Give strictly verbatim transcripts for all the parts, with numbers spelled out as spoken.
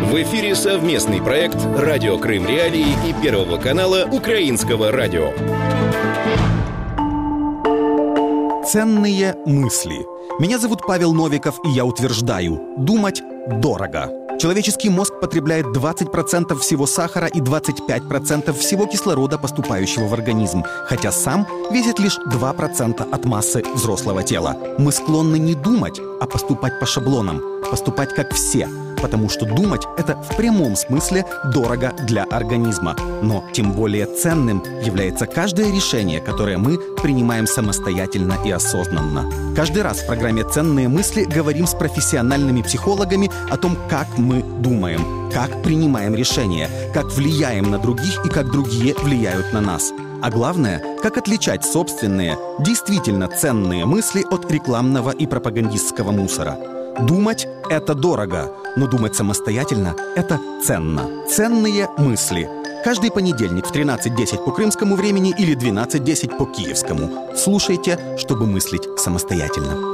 В эфире совместный проект «Радио Крым Реалии» и Первого канала Украинского радио. Ценные мысли. Меня зовут Павел Новиков, и я утверждаю: думать дорого. Человеческий мозг потребляет двадцать процентов всего сахара и двадцать пять процентов всего кислорода, поступающего в организм, хотя сам весит лишь два процента от массы взрослого тела. Мы склонны не думать, а поступать по шаблонам, поступать как все, потому что думать — это в прямом смысле дорого для организма. Но тем более ценным является каждое решение, которое мы принимаем самостоятельно и осознанно. Каждый раз в программе «Ценные мысли» говорим с профессиональными психологами о том, как мы думаем, как принимаем решения, как влияем на других и как другие влияют на нас. А главное, как отличать собственные, действительно ценные мысли от рекламного и пропагандистского мусора. Думать — это дорого, но думать самостоятельно — это ценно. Ценные мысли. Каждый понедельник в тринадцать десять по крымскому времени или двенадцать десять по киевскому. Слушайте, чтобы мыслить самостоятельно.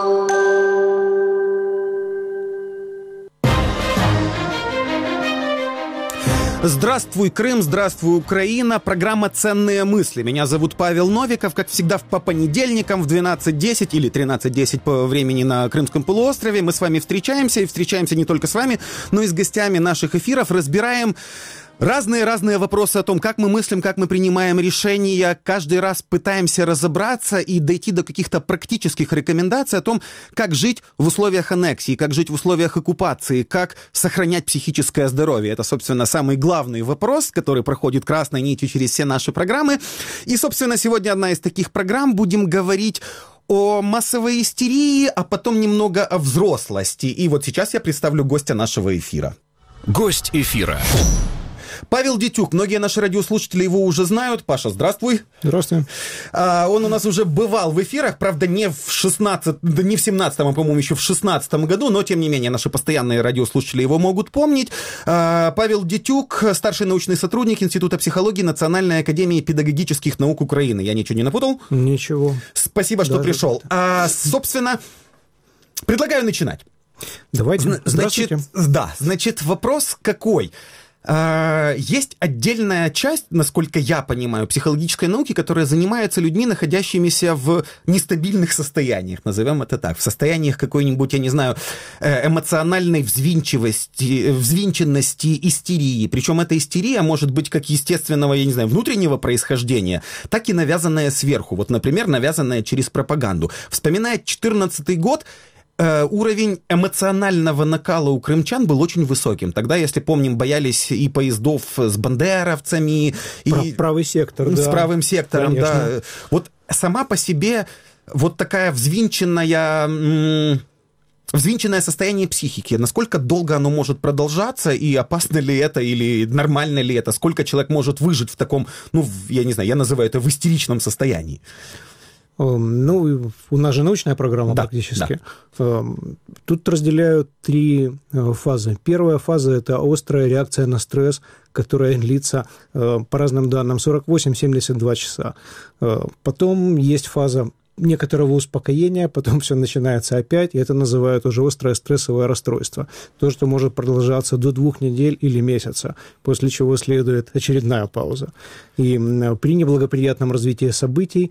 Здравствуй, Крым, здравствуй, Украина. Программа «Ценные мысли». Меня зовут Павел Новиков. Как всегда, по понедельникам в двенадцать десять или тринадцать десять по времени на Крымском полуострове мы с вами встречаемся. И встречаемся не только с вами, но и с гостями наших эфиров. Разбираем разные-разные вопросы о том, как мы мыслим, как мы принимаем решения. Каждый раз пытаемся разобраться и дойти до каких-то практических рекомендаций о том, как жить в условиях аннексии, как жить в условиях оккупации, как сохранять психическое здоровье. Это, собственно, самый главный вопрос, который проходит красной нитью через все наши программы. И, собственно, сегодня одна из таких программ. Будем говорить о массовой истерии, а потом немного о взрослости. И вот сейчас я представлю гостя нашего эфира. Гость эфира. Павел Дитюк. Многие наши радиослушатели его уже знают. Паша, здравствуй. Здравствуй. А, он у нас уже бывал в эфирах, правда, не в шестнадцатом, да не в семнадцатом, а, по-моему, еще в шестнадцатом году, но, тем не менее, наши постоянные радиослушатели его могут помнить. А, Павел Дитюк, старший научный сотрудник Института психологии Национальной академии педагогических наук Украины. Я ничего не напутал? Ничего. Спасибо, что да, пришел. А, собственно, предлагаю начинать. Давайте. Значит, да, значит, вопрос какой? Есть отдельная часть, насколько я понимаю, психологической науки, которая занимается людьми, находящимися в нестабильных состояниях, назовем это так, в состояниях какой-нибудь, я не знаю, эмоциональной взвинчивости, взвинченности, истерии. Причем эта истерия может быть как естественного, я не знаю, внутреннего происхождения, так и навязанная сверху. Вот, например, навязанная через пропаганду. Вспоминая четырнадцатый год, уровень эмоционального накала у крымчан был очень высоким. Тогда, если помним, боялись и поездов с бандеровцами, и правый сектор, с да. правым сектором. Конечно. Да. Вот сама по себе вот такая взвинченная... М- Взвинченное состояние психики, насколько долго оно может продолжаться, и опасно ли это, или нормально ли это, сколько человек может выжить в таком, ну, я не знаю, я называю это в истеричном состоянии. Ну, у нас же научная программа, да, практически. Да. Тут разделяют три фазы. Первая фаза – это острая реакция на стресс, которая длится, по разным данным, сорок восемь - семьдесят два часа. Потом есть фаза некоторого успокоения, потом все начинается опять, и это называют уже острое стрессовое расстройство. То, что может продолжаться до двух недель или месяца, после чего следует очередная пауза. И при неблагоприятном развитии событий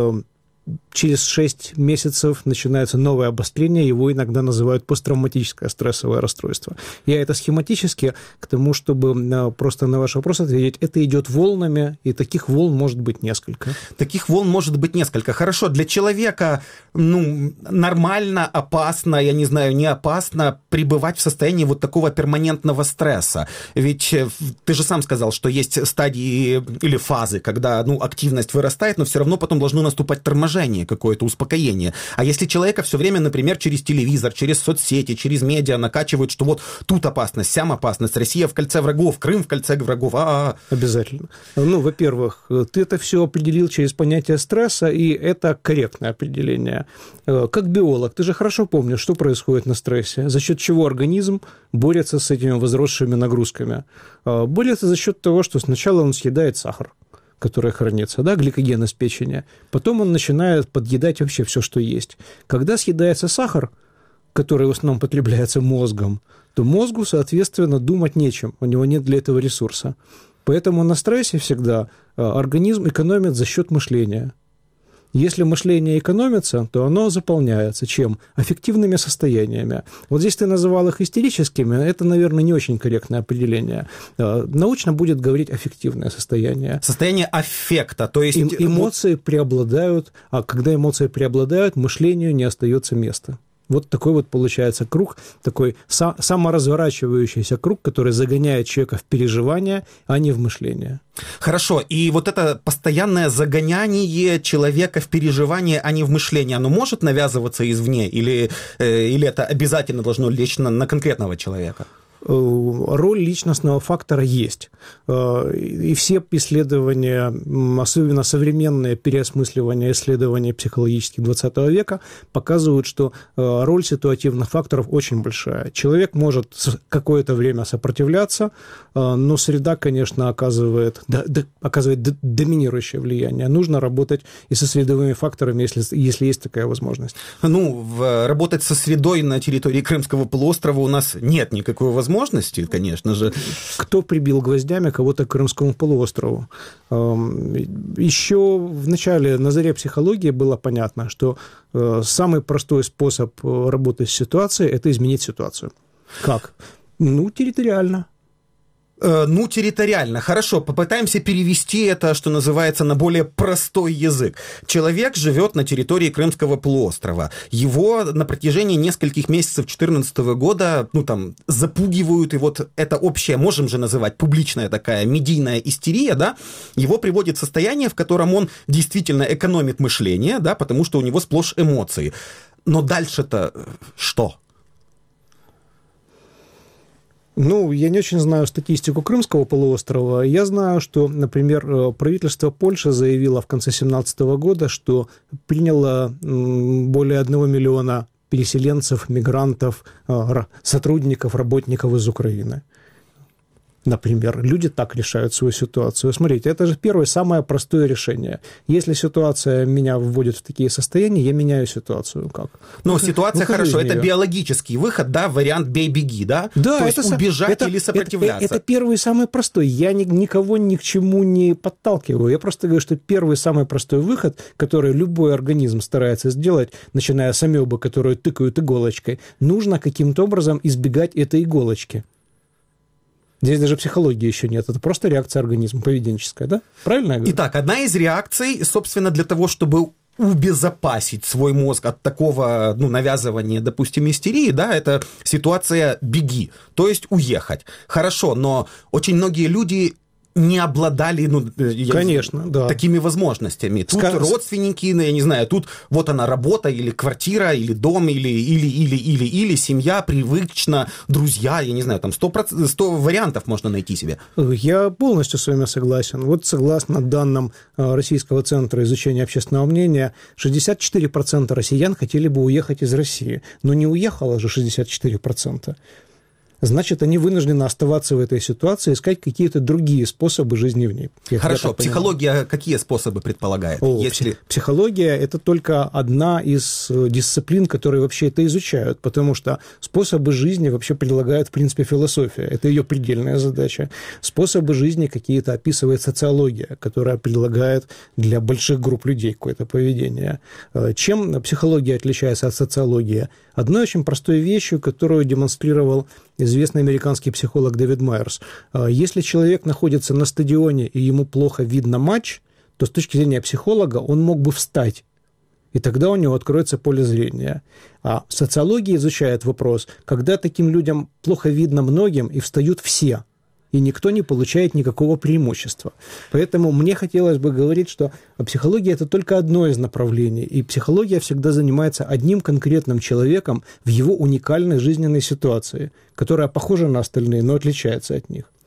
через шесть месяцев начинается новое обострение, его иногда называют посттравматическое стрессовое расстройство. Я это схематически к тому, чтобы просто на ваш вопрос ответить, это идет волнами, и таких волн может быть несколько. Таких волн может быть несколько. Хорошо, для человека ну, нормально, опасно, я не знаю, не опасно пребывать в состоянии вот такого перманентного стресса. Ведь ты же сам сказал, что есть стадии или фазы, когда ну, активность вырастает, но все равно потом должно наступать торможение, какое-то успокоение. А если человека все время, например, через телевизор, через соцсети, через медиа накачивают, что вот тут опасность, сям опасность, Россия в кольце врагов, Крым в кольце врагов. А-а-а. Обязательно. Ну, во-первых, ты это все определил через понятие стресса, и это корректное определение. Как биолог, ты же хорошо помнишь, что происходит на стрессе, за счет чего организм борется с этими возросшими нагрузками. Борется за счет того, что сначала он съедает сахар, которая хранится, да, гликоген из печени. Потом он начинает подъедать вообще все, что есть. Когда съедается сахар, который в основном потребляется мозгом, то мозгу, соответственно, думать нечем, у него нет для этого ресурса. Поэтому на стрессе всегда организм экономит за счет мышления. Если мышление экономится, то оно заполняется чем? Аффективными состояниями. Вот здесь ты называл их истерическими, это, наверное, не очень корректное определение. Научно будет говорить аффективное состояние. Состояние аффекта, то есть... Э- эмоции преобладают, а когда эмоции преобладают, мышлению не остается места. Вот такой вот получается круг, такой са- саморазворачивающийся круг, который загоняет человека в переживания, а не в мышление. Хорошо, и вот это постоянное загоняние человека в переживания, а не в мышление, оно может навязываться извне, или, э, или это обязательно должно лечь на, на конкретного человека? Роль личностного фактора есть. И все исследования, особенно современные переосмысливания исследований психологических двадцатого века, показывают, что роль ситуативных факторов очень большая. Человек может какое-то время сопротивляться, но среда, конечно, оказывает, оказывает доминирующее влияние. Нужно работать и со средовыми факторами, если, если есть такая возможность. Ну, работать со средой на территории Крымского полуострова у нас нет никакой возможности. Возможности, конечно же. Кто прибил гвоздями кого-то к Крымскому полуострову? Еще в начале, на заре психологии было понятно, что самый простой способ работать с ситуацией – это изменить ситуацию. Как? Ну, территориально. Ну, территориально. Хорошо, попытаемся перевести это, что называется, на более простой язык. Человек живет на территории Крымского полуострова. Его на протяжении нескольких месяцев две тысячи четырнадцатого года, ну, там, запугивают, и вот это общее, можем же называть, публичная такая медийная истерия, да, его приводит в состояние, в котором он действительно экономит мышление, да, потому что у него сплошь эмоции. Но дальше-то что? Ну, я не очень знаю статистику Крымского полуострова. Я знаю, что, например, правительство Польши заявило в конце две тысячи семнадцатого года, что приняло более одного миллиона переселенцев, мигрантов, сотрудников, работников из Украины. Например, люди так решают свою ситуацию. Смотрите, это же первое, самое простое решение. Если ситуация меня вводит в такие состояния, я меняю ситуацию. Как? Ну, ситуация, хорошо, это биологический выход, да, вариант «бей-беги», да? Да, то это, есть убежать это, или сопротивляться. Это, это первый, самый простой. Я ни, никого ни к чему не подталкиваю. Я просто говорю, что первый, самый простой выход, который любой организм старается сделать, начиная с амебы, которую тыкают иголочкой, нужно каким-то образом избегать этой иголочки. Здесь даже психологии еще нет, это просто реакция организма, поведенческая, да? Правильно я говорю? Итак, одна из реакций, собственно, для того, чтобы убезопасить свой мозг от такого, ну, навязывания, допустим, истерии, да, это ситуация «беги», то есть уехать. Хорошо, но очень многие люди не обладали, ну, конечно, да, такими возможностями. Тут Ска... родственники, я не знаю, тут вот она работа, или квартира, или дом, или, или, или, или, или семья, привычно, друзья, я не знаю, там сто вариантов можно найти себе. Я полностью с вами согласен. Вот согласно данным Российского центра изучения общественного мнения, шестьдесят четыре процента россиян хотели бы уехать из России, но не уехало же шестьдесят четыре процента. Значит, они вынуждены оставаться в этой ситуации, искать какие-то другие способы жизни в ней. Хорошо, психология какие способы предполагает? О, Если... Психология – это только одна из дисциплин, которые вообще это изучают, потому что способы жизни вообще предлагает, в принципе, философия. Это ее предельная задача. Способы жизни какие-то описывает социология, которая предлагает для больших групп людей какое-то поведение. Чем психология отличается от социологии? Одной очень простой вещью, которую демонстрировал известный американский психолог Дэвид Майерс. Если человек находится на стадионе и ему плохо видно матч, то с точки зрения психолога он мог бы встать, и тогда у него откроется поле зрения. А социология изучает вопрос, когда таким людям плохо видно многим и встают все, и никто не получает никакого преимущества. Поэтому мне хотелось бы говорить, что психология – это только одно из направлений, и психология всегда занимается одним конкретным человеком в его уникальной жизненной ситуации, которая похожа на остальные, но отличается от них.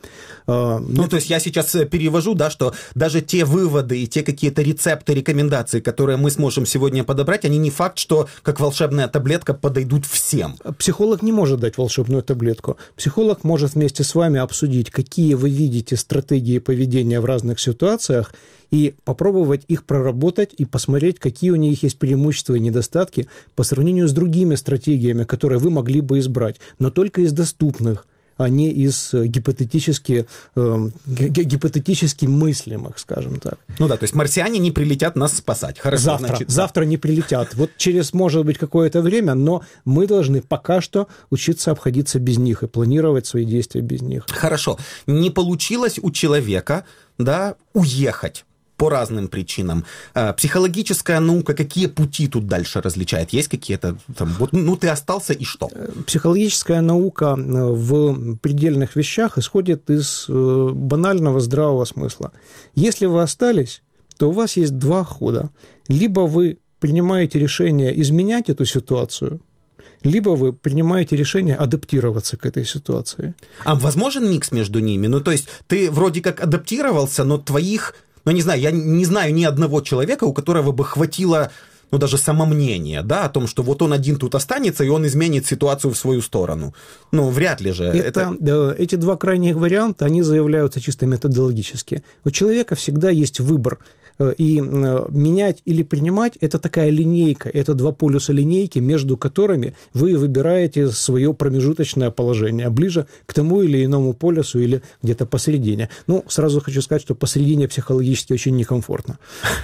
Ну, это... то есть я сейчас перевожу, да, что даже те выводы и те какие-то рецепты, рекомендации, которые мы сможем сегодня подобрать, они не факт, что как волшебная таблетка подойдут всем. Психолог не может дать волшебную таблетку. Психолог может вместе с вами обсудить, какие вы видите стратегии поведения в разных ситуациях, и попробовать их проработать и посмотреть, какие у них есть преимущества и недостатки по сравнению с другими стратегиями, которые вы могли бы избрать, но только из доступных, а не из гипотетически, э, гипотетически мыслимых, скажем так. Ну да, то есть марсиане не прилетят нас спасать. Хорошо, завтра, значит, завтра не прилетят. Вот через, может быть, какое-то время, но мы должны пока что учиться обходиться без них и планировать свои действия без них. Хорошо. Не получилось у человека, да, уехать по разным причинам. Психологическая наука, какие пути тут дальше различает? Есть какие-то там, вот, ну, ты остался, и что? Психологическая наука в предельных вещах исходит из банального здравого смысла. Если вы остались, то у вас есть два хода. Либо вы принимаете решение изменять эту ситуацию, либо вы принимаете решение адаптироваться к этой ситуации. А возможен микс между ними? Ну, то есть ты вроде как адаптировался, но твоих... Ну, не знаю, я не знаю ни одного человека, у которого бы хватило, ну, даже самомнения, да, о том, что вот он один тут останется, и он изменит ситуацию в свою сторону. Ну, вряд ли же. Это, это... Эти два крайних варианта, они заявляются чисто методологически. У человека всегда есть выбор. И менять или принимать – это такая линейка, это два полюса линейки, между которыми вы выбираете свое промежуточное положение, ближе к тому или иному полюсу или где-то посередине. Ну, сразу хочу сказать, что посередине психологически очень некомфортно.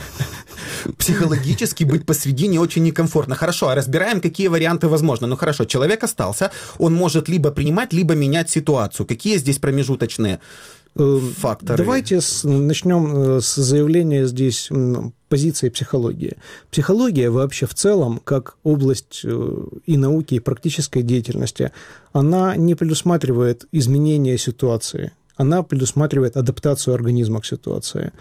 Психологически быть посередине очень некомфортно. Хорошо, а разбираем, какие варианты возможны. Ну, хорошо, человек остался, он может либо принимать, либо менять ситуацию. Какие здесь промежуточные факторы? Давайте с, начнем с заявления здесь позиции психологии. Психология вообще в целом, как область и науки, и практической деятельности, она не предусматривает изменения ситуации. Она предусматривает адаптацию организма к ситуации.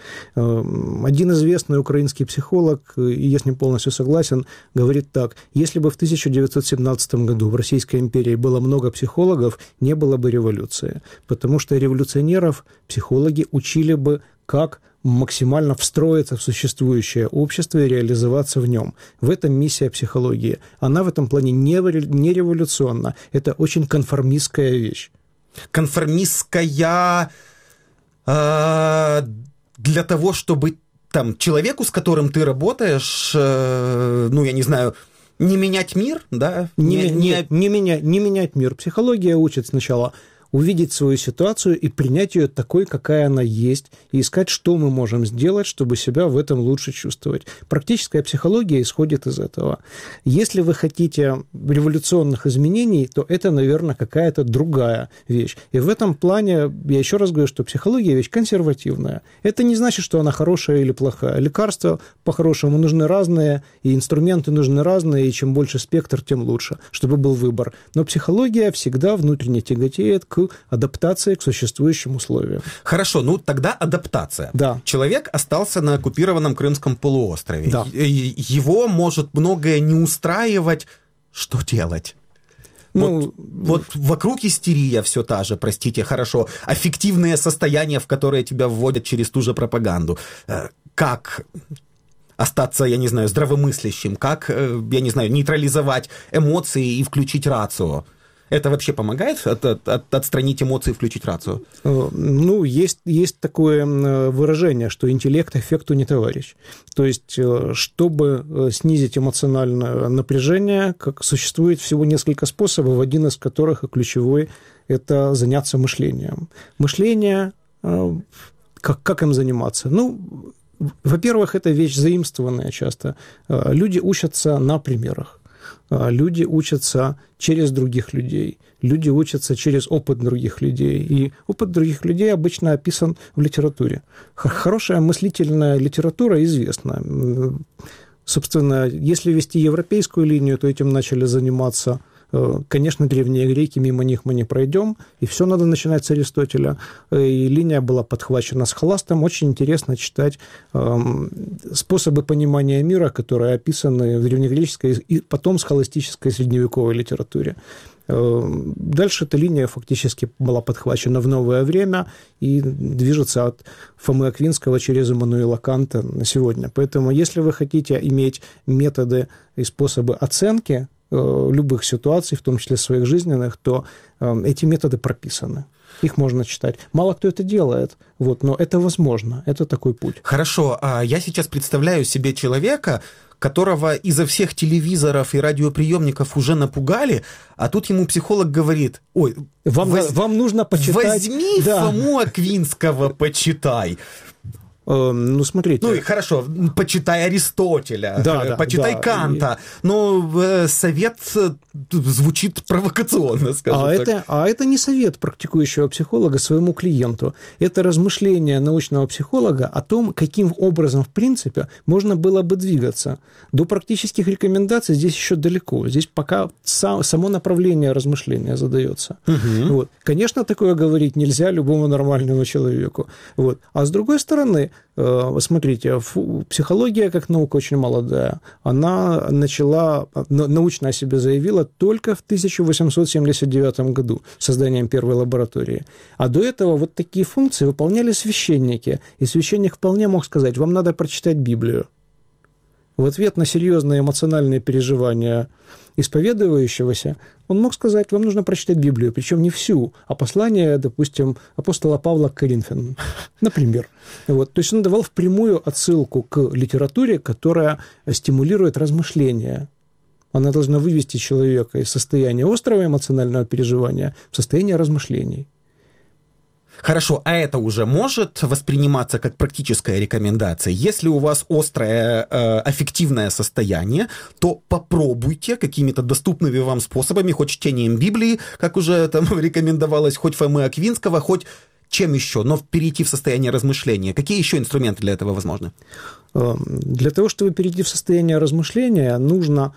Один известный украинский психолог, и я с ним полностью согласен, говорит так: если бы в тысяча девятьсот семнадцатом году в Российской империи было много психологов, не было бы революции, потому что революционеров психологи учили бы, как максимально встроиться в существующее общество и реализоваться в нем. В этом миссия психологии. Она в этом плане не революционна, это очень конформистская вещь. Конформистская э, для того, чтобы там человеку, с которым ты работаешь, э, ну, я не знаю, не менять мир, да? Не, не, не, не, менять, не менять мир. Психология учит сначала увидеть свою ситуацию и принять ее такой, какая она есть, и искать, что мы можем сделать, чтобы себя в этом лучше чувствовать. Практическая психология исходит из этого. Если вы хотите революционных изменений, то это, наверное, какая-то другая вещь. И в этом плане, я еще раз говорю, что психология вещь консервативная. Это не значит, что она хорошая или плохая. Лекарства по-хорошему нужны разные, и инструменты нужны разные, и чем больше спектр, тем лучше, чтобы был выбор. Но психология всегда внутренне тяготеет к адаптации к существующим условиям. Хорошо, ну тогда адаптация. Да. Человек остался на оккупированном Крымском полуострове. Да. Его может многое не устраивать. Что делать? Ну, вот, вот вокруг истерия все та же, простите, хорошо. Аффективные состояния, в которые тебя вводят через ту же пропаганду. Как остаться, я не знаю, здравомыслящим? Как, я не знаю, нейтрализовать эмоции и включить рацио? Это вообще помогает от, от, отстранить эмоции и включить рацию? Ну, есть, есть такое выражение, что интеллект эффекту не товарищ. То есть, чтобы снизить эмоциональное напряжение, как существует всего несколько способов, один из которых и ключевой – это заняться мышлением. Мышление, как, как им заниматься? Ну, во-первых, это вещь заимствованная часто. Люди учатся на примерах. Люди учатся через других людей, люди учатся через опыт других людей, и опыт других людей обычно описан в литературе. Хорошая мыслительная литература известна. Собственно, если вести европейскую линию, то этим начали заниматься, конечно, древние греки, мимо них мы не пройдем, и все надо начинать с Аристотеля. И линия была подхвачена Схоластом. Очень интересно читать способы понимания мира, которые описаны в древнегреческой и потом схоластической средневековой литературе. Дальше эта линия фактически была подхвачена в новое время и движется от Фомы Аквинского через Иммануила Канта на сегодня. Поэтому, если вы хотите иметь методы и способы оценки любых ситуаций, в том числе своих жизненных, то эти методы прописаны. Их можно читать. Мало кто это делает, вот, но это возможно, это такой путь. Хорошо, а я сейчас представляю себе человека, которого изо всех телевизоров и радиоприемников уже напугали, а тут ему психолог говорит: ой, вам, воз... вам нужно почитать... Возьми да. Фому Аквинского, почитай. Ну, смотрите. Ну, и хорошо, почитай Аристотеля, да, почитай да, Канта, и... но совет звучит провокационно, скажем а так. Это, а это не совет практикующего психолога своему клиенту. Это размышление научного психолога о том, каким образом, в принципе, можно было бы двигаться. До практических рекомендаций здесь еще далеко. Здесь пока сам, само направление размышления задается. Угу. Вот. Конечно, такое говорить нельзя любому нормальному человеку. Вот. А с другой стороны, смотрите, психология как наука очень молодая. Она начала, научно о себе заявила только в тысяча восемьсот семьдесят девятом году созданием первой лаборатории. А до этого вот такие функции выполняли священники. И священник вполне мог сказать: вам надо прочитать Библию. В ответ на серьезные эмоциональные переживания исповедующегося он мог сказать: вам нужно прочитать Библию, причем не всю, а послание, допустим, апостола Павла к Коринфянам, например. Вот. То есть он давал впрямую отсылку к литературе, которая стимулирует размышления. Она должна вывести человека из состояния острого эмоционального переживания в состояние размышлений. Хорошо, а это уже может восприниматься как практическая рекомендация? Если у вас острое э, аффективное состояние, то попробуйте какими-то доступными вам способами, хоть чтением Библии, как уже там рекомендовалось, хоть Фомы Аквинского, хоть чем еще, но перейти в состояние размышления. Какие еще инструменты для этого возможны? Для того, чтобы перейти в состояние размышления, нужно...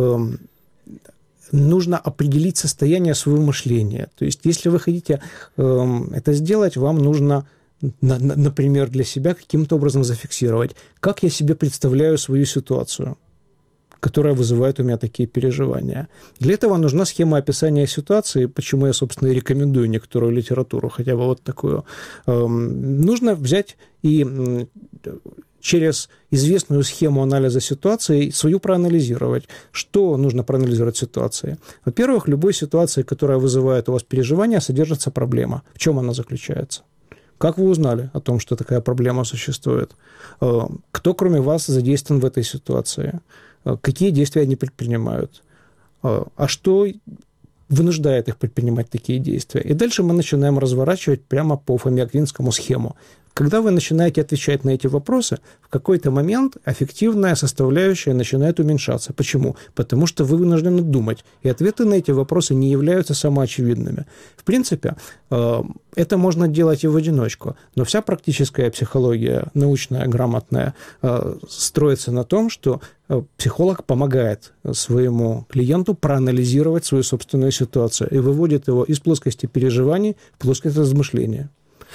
нужно определить состояние своего мышления. То есть, если вы хотите э, это сделать, вам нужно, на, на, например, для себя каким-то образом зафиксировать, как я себе представляю свою ситуацию, которая вызывает у меня такие переживания. Для этого нужна схема описания ситуации, почему я, собственно, и рекомендую некоторую литературу, хотя бы вот такую. Э, нужно взять и... через известную схему анализа ситуации свою проанализировать. Что нужно проанализировать в ситуации? Во-первых, в любой ситуации, которая вызывает у вас переживания, содержится проблема. В чем она заключается? Как вы узнали о том, что такая проблема существует? Кто, кроме вас, задействован в этой ситуации? Какие действия они предпринимают? А что вынуждает их предпринимать такие действия? И дальше мы начинаем разворачивать прямо по Фоме Аквинскому схему. Когда вы начинаете отвечать на эти вопросы, в какой-то момент аффективная составляющая начинает уменьшаться. Почему? Потому что вы вынуждены думать, и ответы на эти вопросы не являются самоочевидными. В принципе, это можно делать и в одиночку, но вся практическая психология, научная, грамотная, строится на том, что психолог помогает своему клиенту проанализировать свою собственную ситуацию и выводит его из плоскости переживаний в плоскость размышления.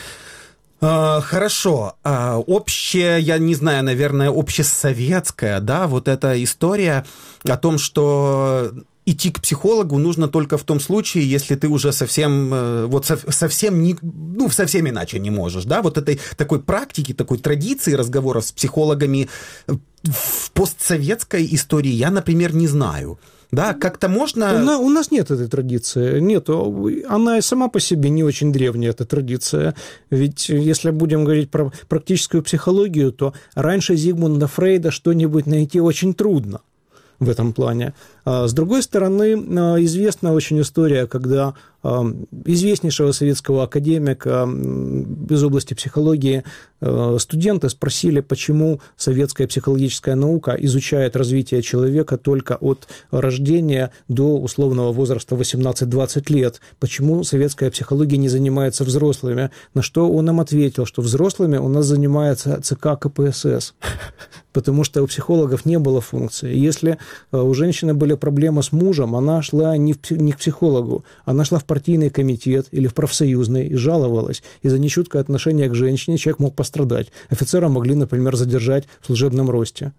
Хорошо. Общая, я не знаю, наверное, общесоветская, да, вот эта история о том, что идти к психологу нужно только в том случае, если ты уже совсем, вот совсем, не, ну, совсем иначе не можешь, да, вот этой такой практики, такой традиции разговоров с психологами в постсоветской истории я, например, не знаю. Да, как-то можно... У нас, у нас нет этой традиции. Нет. Она сама по себе не очень древняя, эта традиция. Ведь если будем говорить про практическую психологию, то раньше Зигмунда Фрейда что-нибудь найти очень трудно в этом плане. С другой стороны, известна очень история, когда известнейшего советского академика из области психологии студенты спросили, почему советская психологическая наука изучает развитие человека только от рождения до условного возраста восемнадцать-двадцать лет. Почему советская психология не занимается взрослыми? На что он им ответил, что взрослыми у нас занимается ЦК ка пэ эс эс, потому что у психологов не было функции. Если у женщины были проблемы с мужем, она шла не, в, не к психологу, она шла в партийный комитет или в профсоюзный и жаловалась. И за нечуткое отношение к женщине человек мог пострадать. Офицера могли, например, задержать в служебном росте.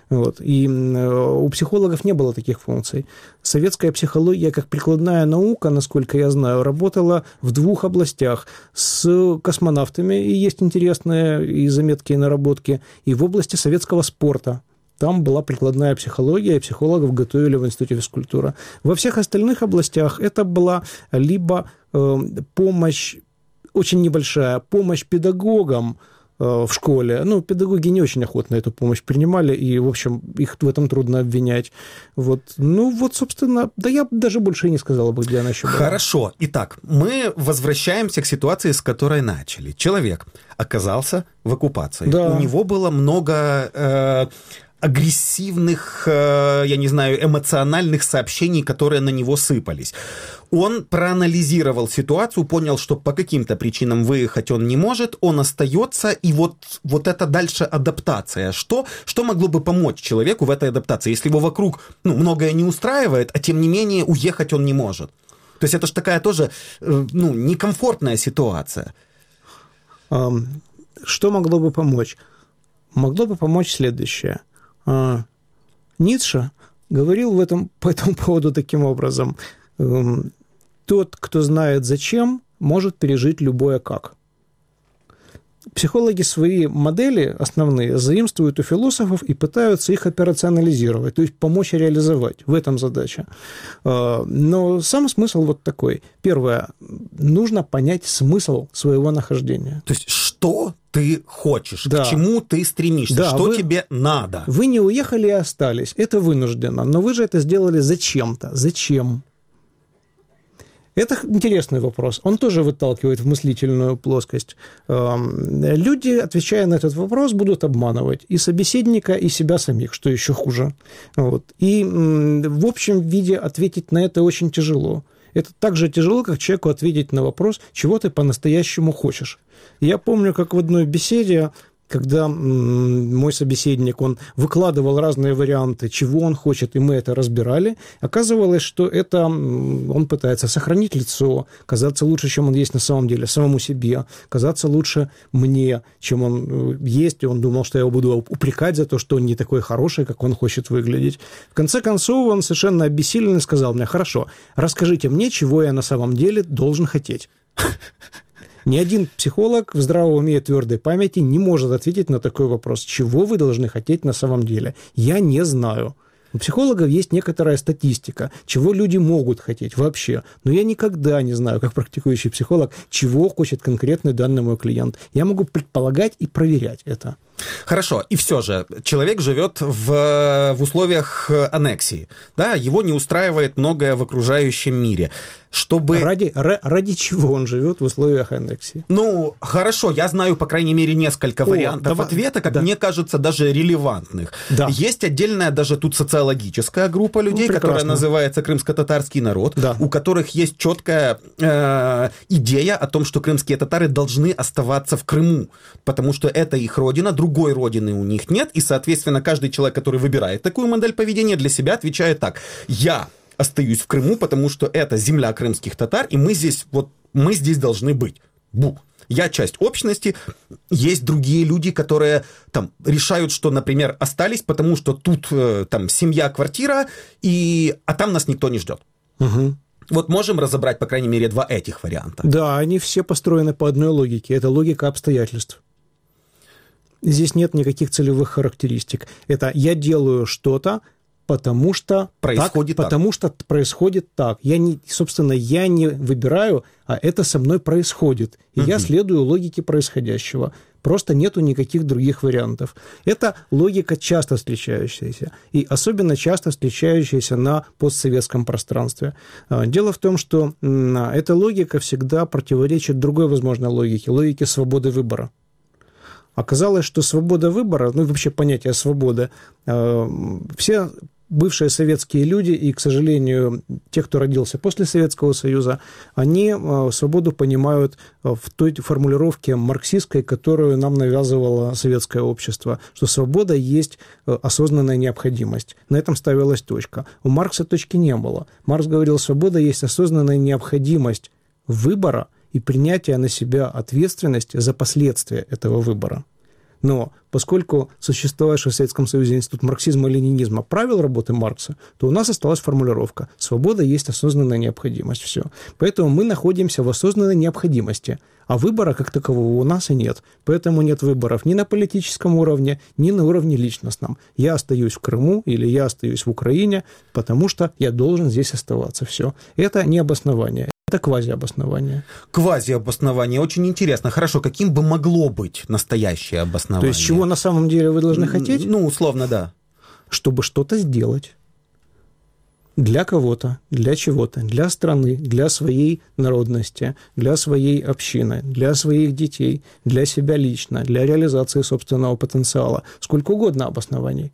Вот. И у психологов не было таких функций. Советская психология, как прикладная наука, насколько я знаю, работала в двух областях. С космонавтами, и есть интересные и заметки, и наработки, и в области советского спорта. Там была прикладная психология, и психологов готовили в Институте физкультуры. Во всех остальных областях это была либо э, помощь, очень небольшая, помощь педагогам э, в школе. Ну, педагоги не очень охотно эту помощь принимали, и, в общем, их в этом трудно обвинять. Вот. Ну, вот, собственно, да я даже больше и не сказала бы, где она еще была. Хорошо. Итак, мы возвращаемся к ситуации, с которой начали. Человек оказался в оккупации. Да. У него было много... Э, агрессивных, я не знаю, эмоциональных сообщений, которые на него сыпались. Он проанализировал ситуацию, понял, что по каким-то причинам выехать он не может, он остается, и вот, вот это дальше адаптация. Что, что могло бы помочь человеку в этой адаптации, если его вокруг ну, многое не устраивает, а тем не менее уехать он не может? То есть это же такая тоже ну, некомфортная ситуация. Что могло бы помочь? Могло бы помочь следующее. Ницше говорил в этом, по этому поводу таким образом. Тот, кто знает зачем, может пережить любое как. Психологи свои модели основные заимствуют у философов и пытаются их операционализировать, то есть помочь реализовать. В этом задача. Но сам смысл вот такой. Первое. Нужно понять смысл своего нахождения. То есть что ты хочешь, да. К чему ты стремишься, да, что вы, тебе надо. Вы не уехали и остались. Это вынужденно. Но вы же это сделали зачем-то. Зачем? Это интересный вопрос. Он тоже выталкивает в мыслительную плоскость. Люди, отвечая на этот вопрос, будут обманывать и собеседника, и себя самих, что еще хуже. Вот. И в общем виде ответить на это очень тяжело. Это так же тяжело, как человеку ответить на вопрос, чего ты по-настоящему хочешь. Я помню, как в одной беседе, когда мой собеседник, он выкладывал разные варианты, чего он хочет, и мы это разбирали, оказывалось, что это он пытается сохранить лицо, казаться лучше, чем он есть на самом деле, самому себе, казаться лучше мне, чем он есть, и он думал, что я его буду упрекать за то, что он не такой хороший, как он хочет выглядеть. В конце концов, он совершенно обессиленно сказал мне: хорошо, расскажите мне, чего я на самом деле должен хотеть. Ни один психолог в здравом уме и твердой памяти не может ответить на такой вопрос. Чего вы должны хотеть на самом деле? Я не знаю. У психологов есть некоторая статистика, чего люди могут хотеть вообще. Но я никогда не знаю, как практикующий психолог, чего хочет конкретный данный мой клиент. Я могу предполагать и проверять это. Хорошо, и все же, человек живет в, в условиях аннексии, да, его не устраивает многое в окружающем мире. Чтобы... Ради, ради чего он живет в условиях аннексии? Ну, хорошо, я знаю, по крайней мере, несколько О, вариантов давай, ответа, как да. мне кажется, даже релевантных. Да. Есть отдельная даже тут социологическая группа людей, ну, которая называется крымско-татарский народ, да. у которых есть четкая э, идея о том, что крымские татары должны оставаться в Крыму, потому что это их родина, другой родины у них нет, и, соответственно, каждый человек, который выбирает такую модель поведения, для себя отвечает так: я остаюсь в Крыму, потому что это земля крымских татар, и мы здесь, вот, мы здесь должны быть. Бу. Я часть общности, есть другие люди, которые там решают, что, например, остались, потому что тут там семья, квартира, и... а там нас никто не ждет. Угу. Вот можем разобрать, по крайней мере, два этих варианта. Да, они все построены по одной логике. Это логика обстоятельств. Здесь нет никаких целевых характеристик. Это я делаю что-то, потому что происходит так, так. Потому что происходит так. Я не, собственно, я не выбираю, а это со мной происходит. И угу. я следую логике происходящего. Просто нету никаких других вариантов. Это логика, часто встречающаяся. И особенно часто встречающаяся на постсоветском пространстве. Дело в том, что эта логика всегда противоречит другой возможной логике, логике свободы выбора. Оказалось, что свобода выбора, ну, вообще понятие свободы, все бывшие советские люди и, к сожалению, те, кто родился после Советского Союза, они свободу понимают в той формулировке марксистской, которую нам навязывало советское общество, что свобода есть осознанная необходимость. На этом ставилась точка. У Маркса точки не было. Маркс говорил, свобода есть осознанная необходимость выбора и принятия на себя ответственности за последствия этого выбора. Но поскольку существовавший в Советском Союзе институт марксизма и ленинизма правил работы Маркса, то у нас осталась формулировка «свобода есть осознанная необходимость». Все. Поэтому мы находимся в осознанной необходимости, а выбора как такового у нас и нет. Поэтому нет выборов ни на политическом уровне, ни на уровне личностном. Я остаюсь в Крыму или я остаюсь в Украине, потому что я должен здесь оставаться. Все. Это не обоснование. Это квазиобоснование. Квазиобоснование. Очень интересно. Хорошо, каким бы могло быть настоящее обоснование? То есть, чего на самом деле вы должны хотеть? Ну, условно, да. Чтобы что-то сделать. Для кого-то, для чего-то, для страны, для своей народности, для своей общины, для своих детей, для себя лично, для реализации собственного потенциала. Сколько угодно обоснований.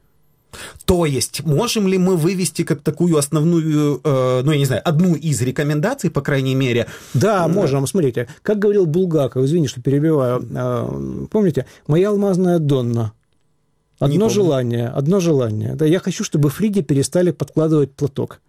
То есть, можем ли мы вывести как такую основную, э, ну, я не знаю, одну из рекомендаций, по крайней мере? Да, можем. Смотрите, как говорил Булгаков, извини, что перебиваю, э, помните, «Моя алмазная Донна». Одно желание, одно желание. Да, я хочу, чтобы Фриде перестали подкладывать платок.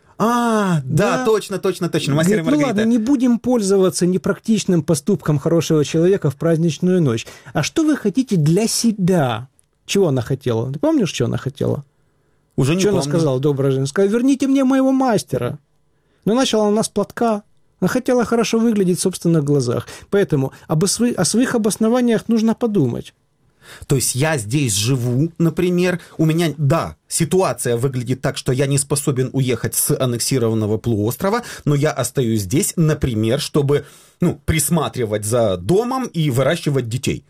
А, да, да, точно, точно, точно. Мастер и Маргарита. Ну ладно, не будем пользоваться непрактичным поступком хорошего человека в праздничную ночь. А что вы хотите для себя? Чего она хотела? Ты помнишь, что она хотела? Уже не что помню. Она сказала, добрая женщина? Сказала, верните мне моего мастера. Но начала она с платка. Она хотела хорошо выглядеть в собственных глазах. Поэтому об, о своих обоснованиях нужно подумать. То есть я здесь живу, например, у меня, да, ситуация выглядит так, что я не способен уехать с аннексированного полуострова, но я остаюсь здесь, например, чтобы, ну, присматривать за домом и выращивать детей.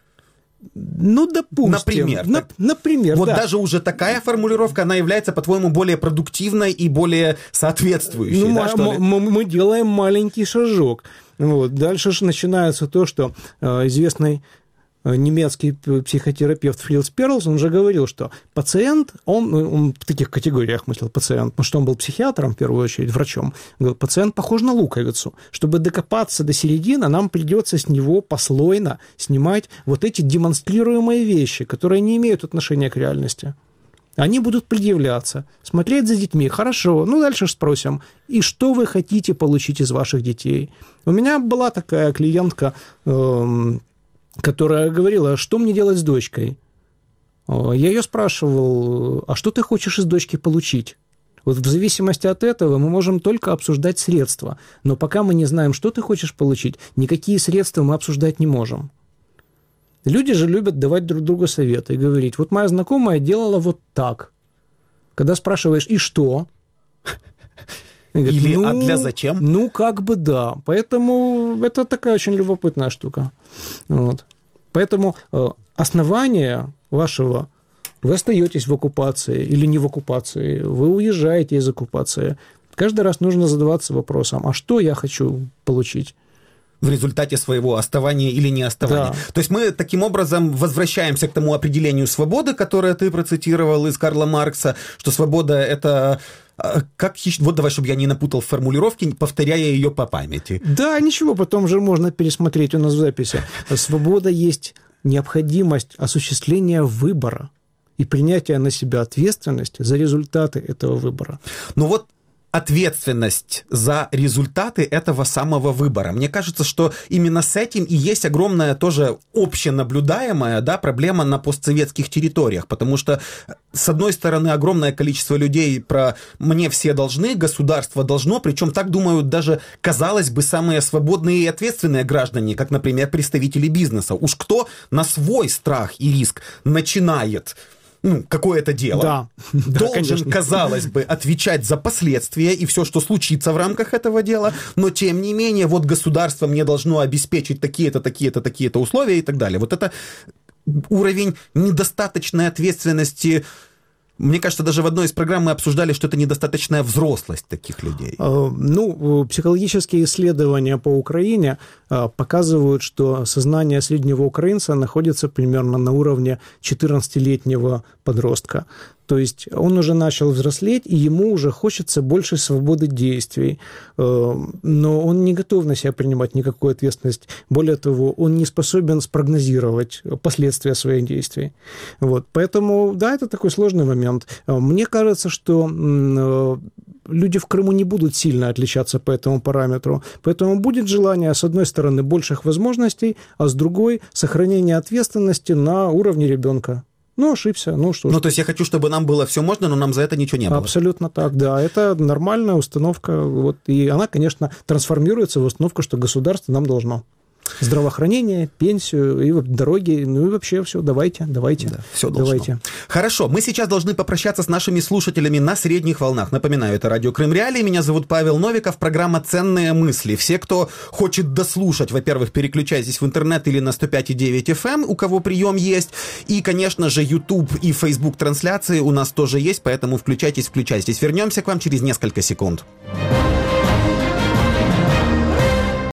Ну, допустим. Например. На, например, Вот да. даже уже такая формулировка, она является, по-твоему, более продуктивной и более соответствующей, ну, да, что ли? Мы, мы делаем маленький шажок. Вот. Дальше же начинается то, что э, известный немецкий психотерапевт Фриц Перлс, он же говорил, что пациент, он, он в таких категориях мыслил пациент, потому что он был психиатром, в первую очередь, врачом, говорил, пациент похож на луковицу. Чтобы докопаться до середины, нам придется с него послойно снимать вот эти демонстрируемые вещи, которые не имеют отношения к реальности. Они будут предъявляться, смотреть за детьми. Хорошо, ну дальше спросим, и что вы хотите получить из ваших детей? У меня была такая клиентка, э- которая говорила, что мне делать с дочкой. Я ее спрашивал, а что ты хочешь из дочки получить? Вот в зависимости от этого мы можем только обсуждать средства. Но пока мы не знаем, что ты хочешь получить, никакие средства мы обсуждать не можем. Люди же любят давать друг другу советы и говорить, вот моя знакомая делала вот так. Когда спрашиваешь, и что? Говорит, Или ну, а для зачем? Ну, как бы да. Поэтому это такая очень любопытная штука. Вот. Поэтому э, основание вашего, вы остаетесь в оккупации или не в оккупации, вы уезжаете из оккупации. Каждый раз нужно задаваться вопросом, а что я хочу получить? В результате своего оставания или не оставания. Да. То есть мы таким образом возвращаемся к тому определению свободы, которое ты процитировал из Карла Маркса, что свобода – это... Как еще... Вот давай, чтобы я не напутал в формулировке, повторяя ее по памяти. Да, ничего, потом же можно пересмотреть у нас в записи. Свобода есть необходимость осуществления выбора и принятия на себя ответственности за результаты этого выбора. Ну вот ответственность за результаты этого самого выбора. Мне кажется, что именно с этим и есть огромная тоже общенаблюдаемая, да, проблема на постсоветских территориях, потому что, с одной стороны, огромное количество людей про «мне все должны», «государство должно», причем так думают даже, казалось бы, самые свободные и ответственные граждане, как, например, представители бизнеса. Уж кто на свой страх и риск начинает... ну, какое-то дело, да, должен, да, казалось бы, отвечать за последствия и все, что случится в рамках этого дела, но, тем не менее, вот государство мне должно обеспечить такие-то, такие-то, такие-то условия и так далее. Вот это уровень недостаточной ответственности. Мне кажется, даже в одной из программ мы обсуждали, что это недостаточная взрослость таких людей. Ну, психологические исследования по Украине показывают, что сознание среднего украинца находится примерно на уровне четырнадцатилетнего подростка. То есть он уже начал взрослеть, и ему уже хочется больше свободы действий. Но он не готов на себя принимать никакую ответственность. Более того, он не способен спрогнозировать последствия своих действий. Вот. Поэтому, да, это такой сложный момент. Мне кажется, что люди в Крыму не будут сильно отличаться по этому параметру. Поэтому будет желание, с одной стороны, больших возможностей, а с другой – сохранение ответственности на уровне ребенка. Ну, ошибся, ну что ж. Ну, то есть я хочу, чтобы нам было все можно, но нам за это ничего не было. Абсолютно так, да. Это нормальная установка, вот, и она, конечно, трансформируется в установку, что государство нам должно. Здравоохранение, пенсию, и вот дороги, ну и вообще все, давайте, давайте. Да, все должно. Давайте. Хорошо, мы сейчас должны попрощаться с нашими слушателями на средних волнах. Напоминаю, это радио Крым Реалии, меня зовут Павел Новиков, программа «Ценные мысли». Все, кто хочет дослушать, во-первых, переключайтесь в интернет или на сто пять и девять эф эм, у кого прием есть. И, конечно же, YouTube и Facebook трансляции у нас тоже есть, поэтому включайтесь, включайтесь. Вернемся к вам через несколько секунд.